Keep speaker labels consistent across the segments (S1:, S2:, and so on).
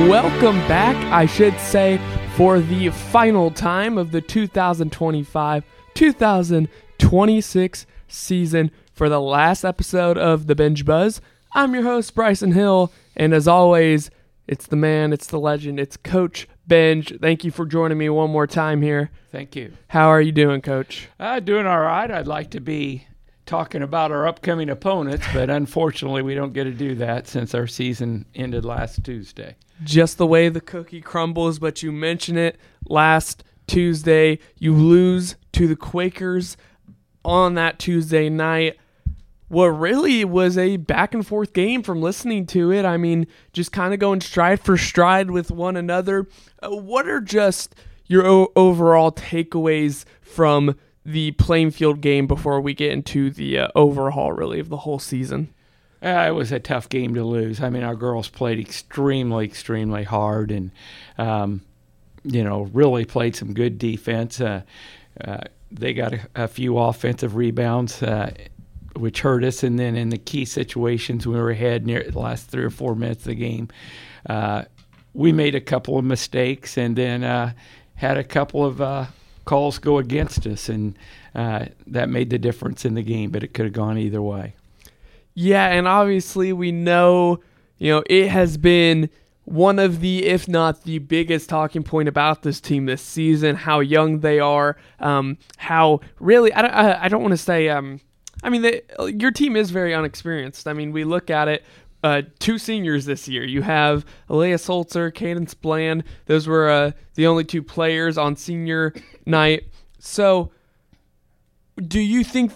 S1: welcome back, I should say, for the final time of the 2025-2026 season for the last episode of The Binge Buzz. I'm your host, Bryson Hill, and as always, it's the man, it's the legend, it's Coach Binge. Thank you for joining me one more time here.
S2: Thank you.
S1: How are you doing, Coach?
S2: Doing all right. I'd like to be talking about our upcoming opponents, but unfortunately we don't get to do that since our season ended last Tuesday.
S1: Just the way the cookie crumbles, but you mentioned it last Tuesday. You lose to the Quakers on that Tuesday night. What really was a back and forth game from listening to it. I mean, just kind of going stride for stride with one another. What are just your overall takeaways from the playing field game before we get into the overhaul, really, of the whole season?
S2: It was a tough game to lose. I mean, our girls played extremely hard and, really played some good defense. They got a few offensive rebounds, which hurt us. And then in the key situations, we were ahead near the last 3 or 4 minutes of the game. We made a couple of mistakes and then had a couple of calls go against us, and that made the difference in the game, but it could have gone either way.
S1: Yeah, and obviously we know, it has been one of the, if not the biggest talking point about this team this season, how young they are, how really, I don't want to say, your team is very unexperienced. I mean, we look at it, 2 seniors this year. You have Alea Solzer, Cadence Bland. Those were the only 2 players on senior night. So do you think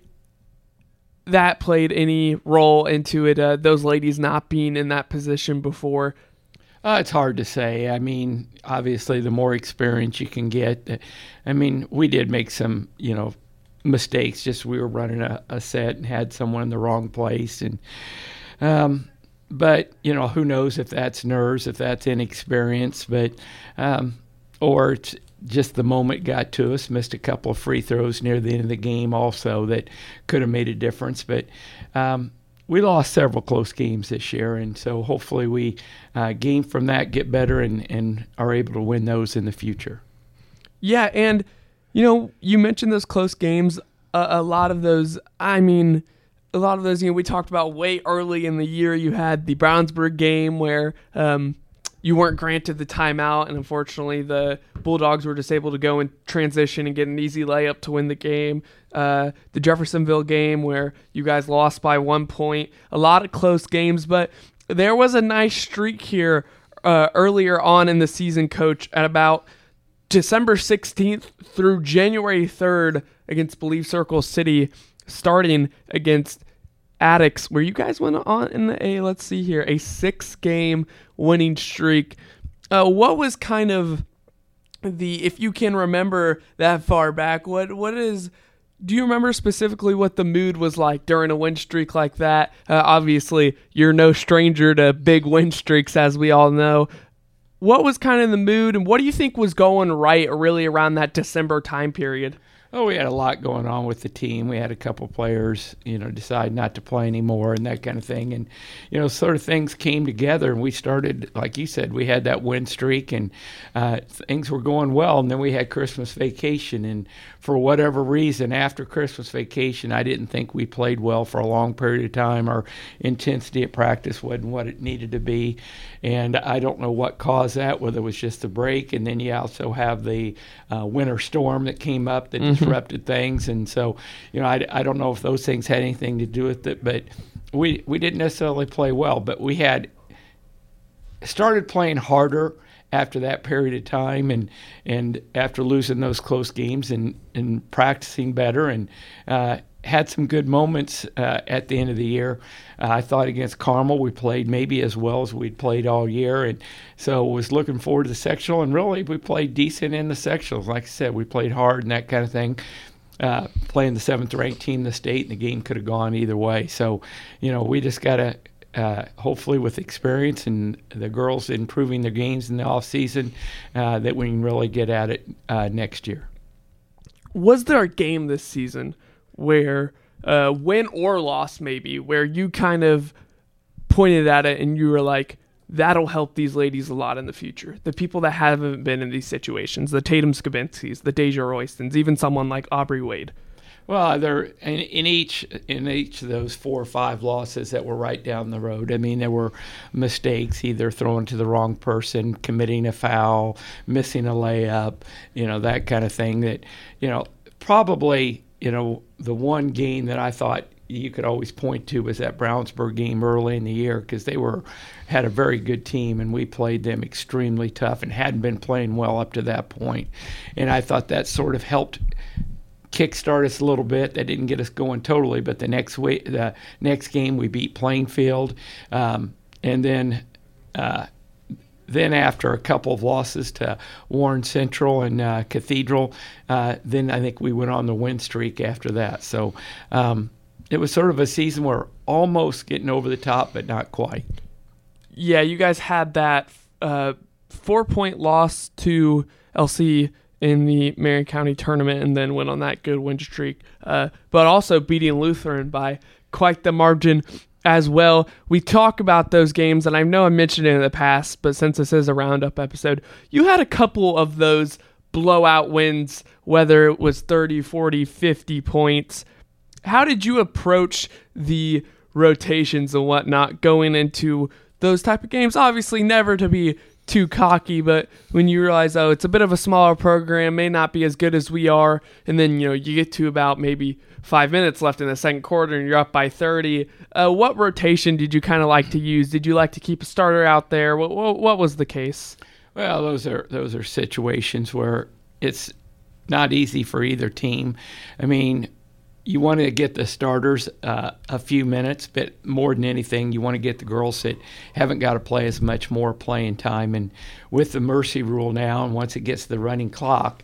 S1: that played any role into it, those ladies not being in that position before?
S2: It's hard to say. I mean, obviously, the more experience you can get. I mean, we did make some, mistakes. Just we were running a set and had someone in the wrong place. And but, who knows if that's nerves, if that's inexperience. But or it's just the moment got to us, missed a couple of free throws near the end of the game also that could have made a difference. But we lost several close games this year, and so hopefully we gain from that, get better, and are able to win those in the future.
S1: Yeah, and, you mentioned those close games. A lot of those, we talked about way early in the year. You had the Brownsburg game where you weren't granted the timeout, and unfortunately the Bulldogs were just able to go and transition and get an easy layup to win the game. The Jeffersonville game where you guys lost by 1 point. A lot of close games, but there was a nice streak here earlier on in the season, Coach, at about December 16th through January 3rd against Believe Circle City, starting against Addicts, where you guys went on in a 6-game winning streak. What was kind of if you can remember that far back, do you remember specifically what the mood was like during a win streak like that? Obviously, you're no stranger to big win streaks, as we all know. What was kind of the mood, and what do you think was going right really around that December time period?
S2: Oh, we had a lot going on with the team. We had a couple players, decide not to play anymore and that kind of thing. And, sort of things came together, and we started, like you said, we had that win streak, and things were going well. And then we had Christmas vacation, and for whatever reason, after Christmas vacation, I didn't think we played well for a long period of time. Our intensity at practice wasn't what it needed to be, and I don't know what caused that, whether it was just the break, and then you also have the winter storm that came up that disrupted things. And so, I don't know if those things had anything to do with it, but we didn't necessarily play well, but we had started playing harder after that period of time, and after losing those close games and practicing better, and had some good moments at the end of the year. I thought against Carmel we played maybe as well as we'd played all year, and so was looking forward to the sectional, and really we played decent in the sectionals. Like I said, we played hard and that kind of thing. Playing the 7th-ranked team in the state, and the game could have gone either way. So, we just got to hopefully with experience and the girls improving their games in the off season, that we can really get at it next year.
S1: Was there a game this season where win or loss maybe, where you kind of pointed at it and you were like, that'll help these ladies a lot in the future. The people that haven't been in these situations, the Tatum Skabinskis, the Deja Roystons, even someone like Aubrey Wade.
S2: Well, they're in each of those 4 or 5 losses that were right down the road. I mean, there were mistakes, either throwing to the wrong person, committing a foul, missing a layup, that kind of thing. That, probably, the one game that I thought you could always point to was that Brownsburg game early in the year, because they had a very good team, and we played them extremely tough and hadn't been playing well up to that point. And I thought that sort of helped kickstart us a little bit. That didn't get us going totally, but the next game we beat Plainfield, and then after a couple of losses to Warren Central and Cathedral, then I think we went on the win streak after that. So it was sort of a season where almost getting over the top, but not quite.
S1: Yeah, you guys had that 4-point loss to LC in the Marion County tournament, and then went on that good win streak, but also beating Lutheran by quite the margin as well. We talk about those games, and I know I mentioned it in the past, but since this is a roundup episode, you had a couple of those blowout wins, whether it was 30, 40, 50 points. How did you approach the rotations and whatnot going into those type of games? Obviously never to be too cocky, but when you realize, it's a bit of a smaller program, may not be as good as we are, and then you get to about maybe 5 minutes left in the second quarter and you're up by 30. What rotation did you kind of like to use? Did you like to keep a starter out there? What was the case?
S2: Well, those are situations where it's not easy for either team. I mean, you want to get the starters a few minutes, but more than anything, you want to get the girls that haven't got to play as much more playing time. And with the mercy rule now, and once it gets to the running clock,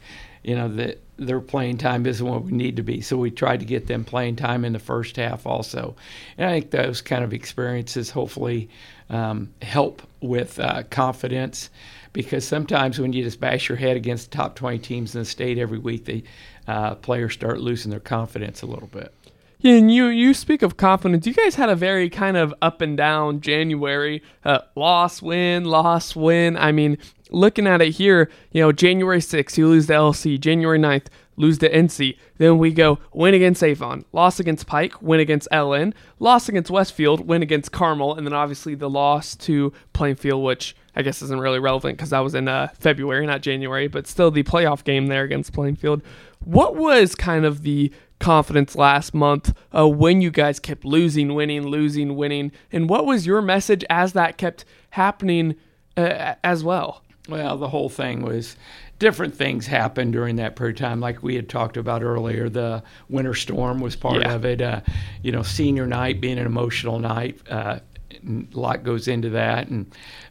S2: their playing time isn't what we need to be. So we tried to get them playing time in the first half also. And I think those kind of experiences hopefully help with confidence, because sometimes when you just bash your head against the top 20 teams in the state every week, players start losing their confidence a little bit.
S1: Yeah, and you speak of confidence. You guys had a very kind of up and down January. Loss, win. I mean, looking at it here, January 6th, you lose to LC. January 9th, lose to NC. Then we go win against Avon, loss against Pike, win against LN, loss against Westfield, win against Carmel, and then obviously the loss to Plainfield, which I guess isn't really relevant because that was in February, not January, but still the playoff game there against Plainfield. What was kind of the confidence last month when you guys kept losing, winning, and what was your message as that kept happening as well?
S2: Well, the whole thing was different things happened during that period of time, like we had talked about earlier. The winter storm was part of it. Senior night being an emotional night, a lot goes into that, and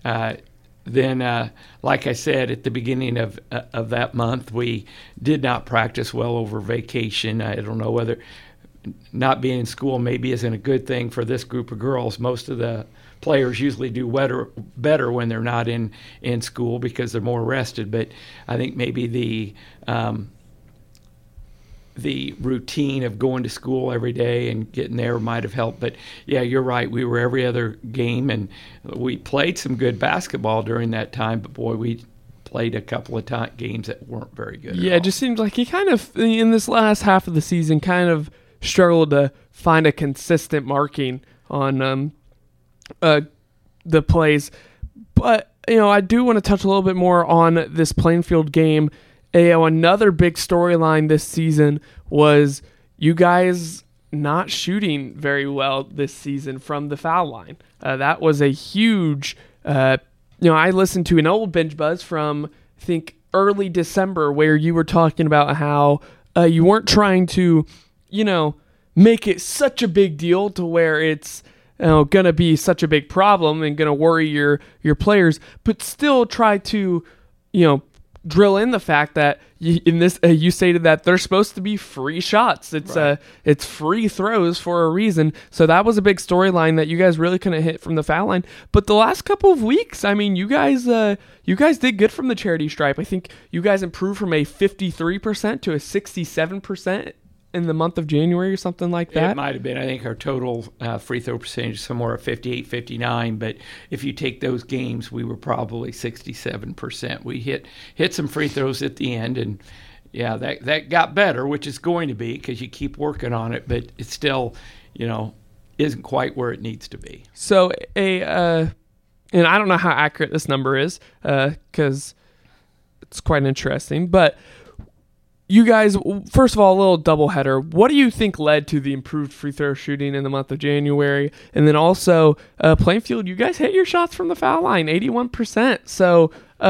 S2: then, like I said, at the beginning of that month, we did not practice well over vacation. I don't know whether not being in school maybe isn't a good thing for this group of girls. Most of the players usually do better when they're not in school because they're more rested. But I think maybe the routine of going to school every day and getting there might have helped. But yeah, you're right. We were every other game, and we played some good basketball during that time. But boy, we played a couple of games that weren't very good.
S1: Yeah, it just seems like he kind of, in this last half of the season, kind of struggled to find a consistent marking on the plays. But, I do want to touch a little bit more on this Plainfield game. Another big storyline this season was you guys not shooting very well this season from the foul line. That was a huge, I listened to an old Bench Buzz from, I think, early December where you were talking about how you weren't trying to, make it such a big deal to where it's going to be such a big problem and going to worry your players, but still try to, drill in the fact that you stated that they're supposed to be free shots. It's
S2: right.
S1: It's free throws for a reason. So that was a big storyline that you guys really couldn't hit from the foul line. But the last couple of weeks, I mean, you guys did good from the charity stripe. I think you guys improved from a 53% to a 67% in the month of January or something like that?
S2: It might have been. I think our total free throw percentage is somewhere at 58, 59. But if you take those games, we were probably 67%. We hit some free throws at the end, and yeah, that got better, which is going to be because you keep working on it. But it's still, isn't quite where it needs to be.
S1: So and I don't know how accurate this number is because it's quite interesting, but you guys, first of all, a little doubleheader. What do you think led to the improved free throw shooting in the month of January? And then also, Plainfield, you guys hit your shots from the foul line, 81%. So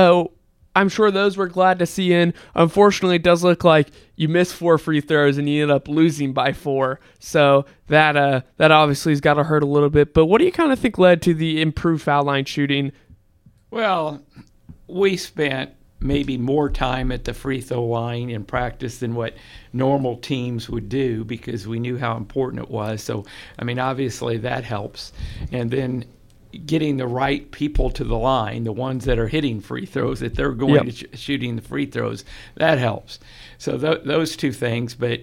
S1: I'm sure those were glad to see in. Unfortunately, it does look like you missed 4 free throws and you ended up losing by 4. So that obviously has got to hurt a little bit. But what do you kind of think led to the improved foul line shooting?
S2: Well, we spent maybe more time at the free throw line in practice than what normal teams would do because we knew how important it was. So, obviously that helps. And then getting the right people to the line, the ones that are hitting free throws, that they're going to shooting the free throws, that helps. So those two things, but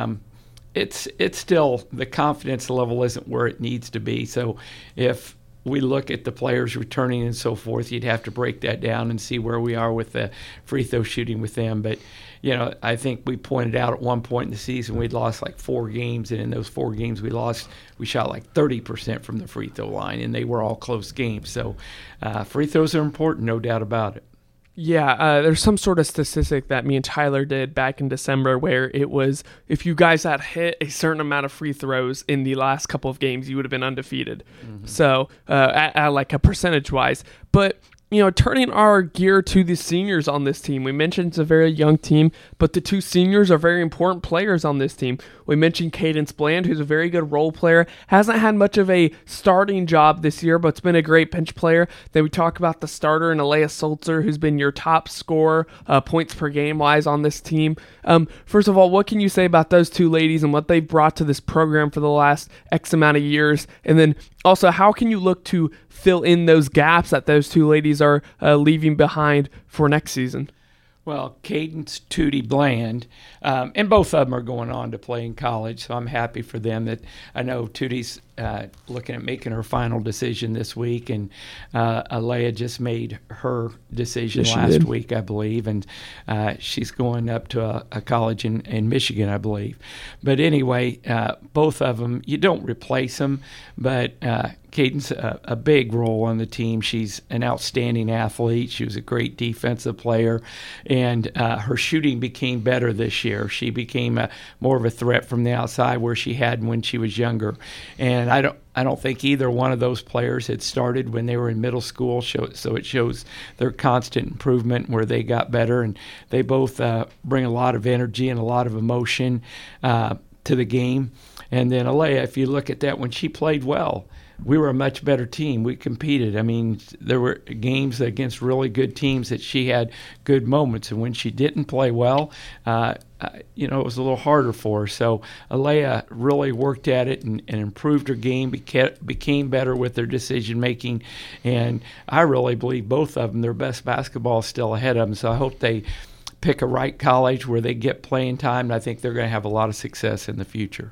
S2: it's still, the confidence level isn't where it needs to be. So if we look at the players returning and so forth, you'd have to break that down and see where we are with the free throw shooting with them. But, I think we pointed out at one point in the season we'd lost like 4 games, and in those 4 games we shot like 30% from the free throw line, and they were all close games. So free throws are important, no doubt about it.
S1: Yeah, there's some sort of statistic that me and Tyler did back in December where it was if you guys had hit a certain amount of free throws in the last couple of games, you would have been undefeated. Mm-hmm. So at like a percentage-wise. But turning our gear to the seniors on this team, we mentioned it's a very young team, but the 2 seniors are very important players on this team. We mentioned Cadence Bland, who's a very good role player, hasn't had much of a starting job this year, but it's been a great bench player. Then we talk about the starter in Alea Sulzer, who's been your top scorer, points per game wise on this team. First of all, what can you say about those 2 ladies and what they've brought to this program for the last X amount of years? And then also, how can you look to fill in those gaps that those 2 ladies are leaving behind for next season?
S2: Well, Cadence, Tootie Bland, and both of them are going on to play in college, so I'm happy for them. That I know Tootie's looking at making her final decision this week, and Alea just made her decision last week, I believe, and she's going up to a college in Michigan, I believe. But anyway, both of them, you don't replace them, but Cadence a big role on the team. She's an outstanding athlete. She was a great defensive player, and her shooting became better this year. She became more of a threat from the outside where she had when she was younger. And I don't think either one of those players had started when they were in middle school, so it shows their constant improvement where they got better, and they both bring a lot of energy and a lot of emotion to the game. And then Alea, if you look at that, when she played well, we were a much better team. We competed. There were games against really good teams that she had good moments, and when she didn't play well, it was a little harder for her. So Alea really worked at it and improved her game, became better with their decision making, and I really believe both of them, their best basketball is still ahead of them. So I hope they pick a right college where they get playing time, and I think they're going to have a lot of success in the future.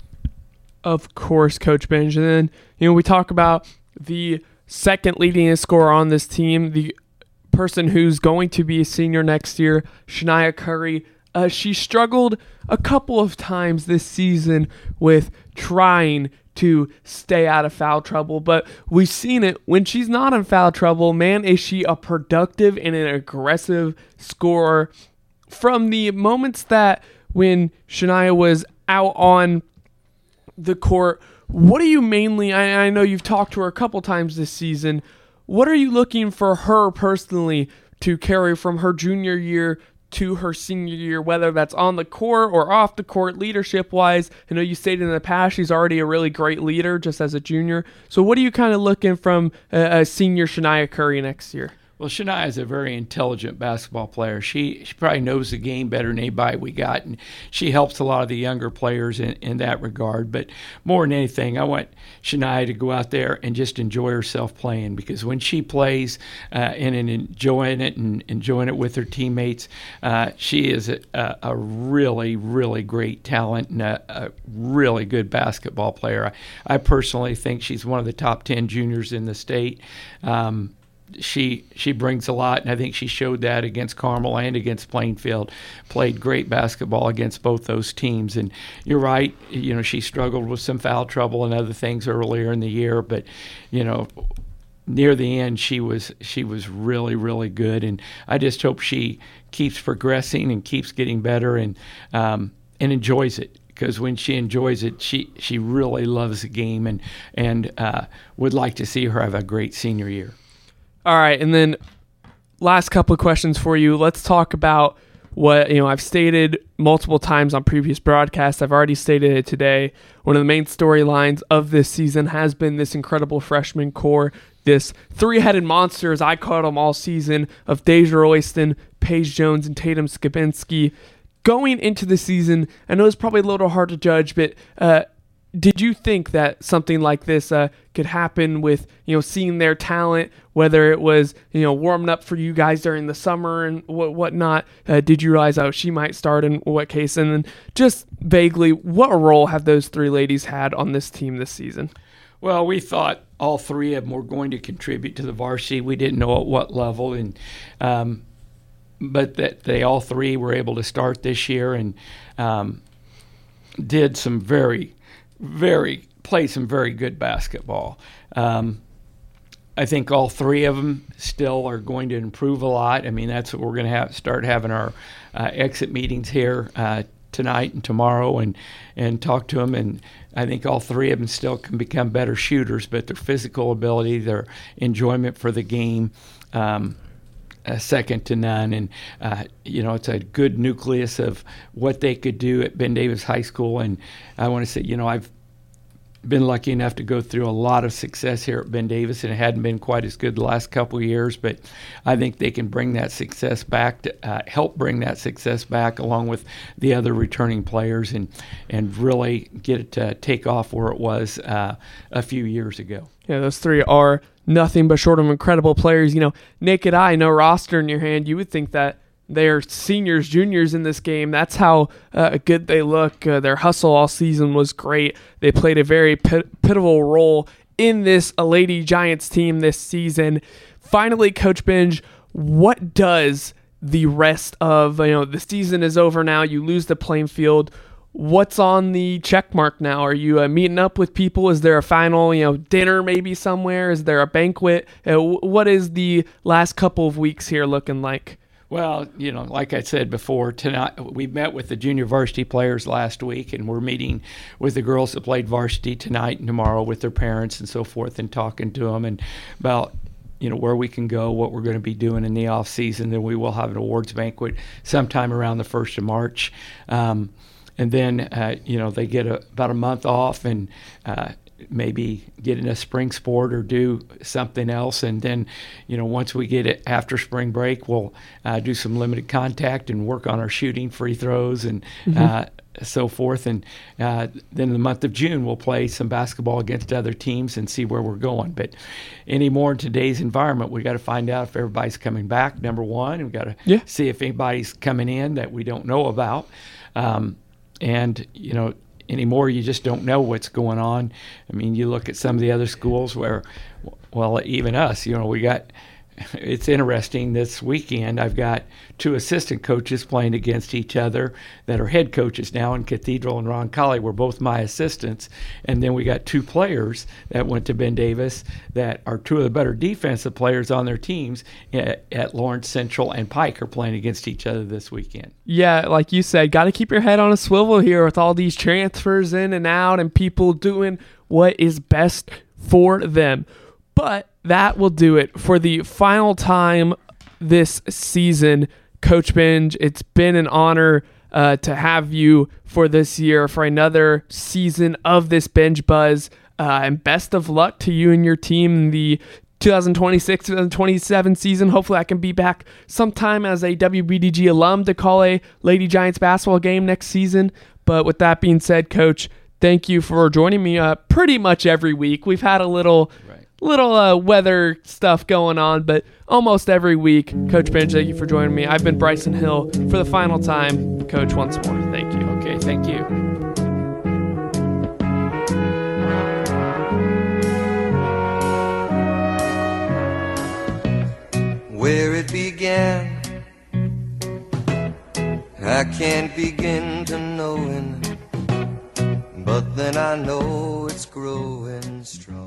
S1: Of course, Coach Benjamin. We talk about the second leading scorer on this team, the person who's going to be a senior next year, Shania Curry. She struggled a couple of times this season with trying to stay out of foul trouble, but we've seen it when she's not in foul trouble. Man, is she a productive and an aggressive scorer. From the moments that when Shania was out on the court, what are you mainly, I know you've talked to her a couple times this season, what are you looking for her personally to carry from her junior year to her senior year, whether that's on the court or off the court, leadership-wise? I know you stated in the past she's already a really great leader just as a junior. So what are you kind of looking from a senior Shania Curry next year?
S2: Well, Shania is a very intelligent basketball player. She probably knows the game better than anybody we got, and she helps a lot of the younger players in that regard. But more than anything, I want Shania to go out there and just enjoy herself playing, because when she plays and enjoying it and enjoying it with her teammates, she is a really, really great talent and a really good basketball player. I personally think she's one of the top 10 juniors in the state. She brings a lot, and I think she showed that against Carmel and against Plainfield. Played great basketball against both those teams. And you're right, she struggled with some foul trouble and other things earlier in the year, but near the end she was really, really good. And I just hope she keeps progressing and keeps getting better and enjoys it. Because when she enjoys it, she really loves the game and would like to see her have a great senior year.
S1: All right, and then last couple of questions for you. Let's talk about what I've stated multiple times on previous broadcasts. I've already stated it today. One of the main storylines of this season has been this incredible freshman core, this three-headed monster, as I called them all season, of Deja Royston, Paige Jones, and Tatum Skibinski. Going into the season, I know it's probably a little hard to judge, but did you think that something like this could happen with seeing their talent, whether it was warming up for you guys during the summer and whatnot? Did you realize she might start in what case? And then just vaguely, what role have those three ladies had on this team this season?
S2: Well, we thought all three of them were going to contribute to the varsity. We didn't know at what level, and but that they all three were able to start this year and did some play some very good basketball. I think all three of them still are going to improve a lot. I mean, that's what we're going to start having our exit meetings here tonight and tomorrow and talk to them. And I think all three of them still can become better shooters, but their physical ability, their enjoyment for the game, second to none. And, it's a good nucleus of what they could do at Ben Davis High School. And I want to say, I've been lucky enough to go through a lot of success here at Ben Davis, and it hadn't been quite as good the last couple of years, but I think they can bring that success back, help bring that success back along with the other returning players and really get it to take off where it was a few years ago.
S1: Yeah, those three are nothing but short of incredible players. Naked eye, no roster in your hand, you would think that they're seniors, juniors in this game. That's how good they look. Their hustle all season was great. They played a very pivotal role in this Lady Giants team this season. Finally, Coach Binge, what does the rest of, the season is over now. You lose to Plainfield. What's on the check mark now? Are you meeting up with people? Is there a final, dinner maybe somewhere? Is there a banquet? What is the last couple of weeks here looking like?
S2: Well, like I said before, tonight we met with the junior varsity players last week, and we're meeting with the girls that played varsity tonight and tomorrow with their parents and so forth, and talking to them and about where we can go, what we're going to be doing in the off season. Then we will have an awards banquet sometime around the 1st of March, and then they get about a month off and maybe get in a spring sport or do something else. And then, once we get it after spring break, we'll do some limited contact and work on our shooting, free throws, and so forth. And then in the month of June, we'll play some basketball against other teams and see where we're going. But anymore in today's environment, we got to find out if everybody's coming back, number one. And we got to see if anybody's coming in that we don't know about. Anymore, you just don't know what's going on. I mean, you look at some of the other schools where, well, even us, it's interesting. This weekend, I've got two assistant coaches playing against each other that are head coaches now in Cathedral and Roncalli. Were both my assistants. And then we got two players that went to Ben Davis that are two of the better defensive players on their teams at Lawrence Central and Pike are playing against each other this weekend.
S1: Yeah, like you said, got to keep your head on a swivel here with all these transfers in and out and people doing what is best for them. But that will do it for the final time this season. Coach Binge, it's been an honor to have you for this year, for another season of this Binge Buzz. And best of luck to you and your team in the 2026-2027 season. Hopefully I can be back sometime as a WBDG alum to call a Lady Giants basketball game next season. But with that being said, Coach, thank you for joining me pretty much every week. We've had a little weather stuff going on, but almost every week. Coach Benj, thank you for joining me. I've been Bryson Hill for the final time. Coach, once more, thank you.
S2: Okay, thank you.
S3: Where it began, I can't begin to knowing, but then I know it's growing strong.